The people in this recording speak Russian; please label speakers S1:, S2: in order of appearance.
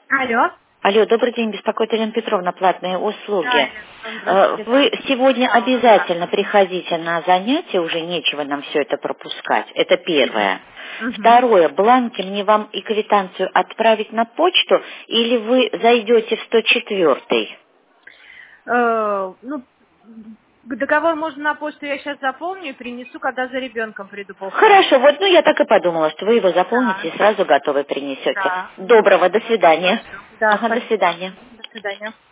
S1: Алло.
S2: Алло, добрый день, беспокоит Елена Петровна, платные услуги.
S1: Да,
S2: Вы сегодня обязательно приходите на занятия, уже нечего нам все это пропускать. Это первое. Второе, бланки мне вам и квитанцию отправить на почту, или вы зайдете в 104-й?
S1: Ну, договор можно на почту, я сейчас заполню и принесу, когда за ребенком приду полчаса.
S2: Хорошо, вот, я так и подумала, что вы его заполните
S1: Да,
S2: и сразу готовы принесете.
S1: да.
S2: Доброго, до
S1: Спасибо
S2: свидания.
S1: большое. Да,
S2: Ага, до
S1: спасибо.
S2: свидания.
S1: До свидания.